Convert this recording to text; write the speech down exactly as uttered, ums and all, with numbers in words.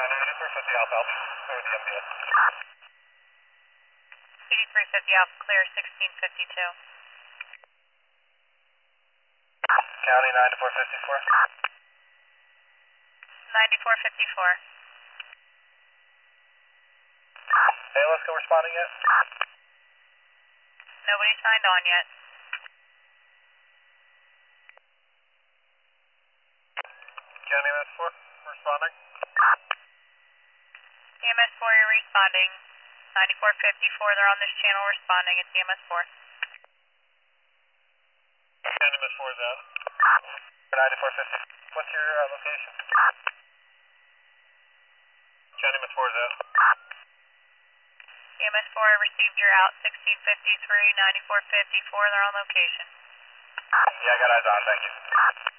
ninety-four fifty Alpha Alpha, clear the M D S. C D three fifty Alpha, clear sixteen fifty-two. County ninety-four fifty-four. ninety-four fifty-four. Hey, let's go responding yet? Nobody signed on yet. County M S four, responding. E M S four, you're responding. ninety-four fifty-four, they're on this channel responding. It's E M S four. County M S four is out. ninety-four fifty. What's your uh, location? County M S four is out. E M S four, I received your out. sixteen fifty-three, ninety-four fifty-four, they're on location. Yeah, I got eyes on, thank you.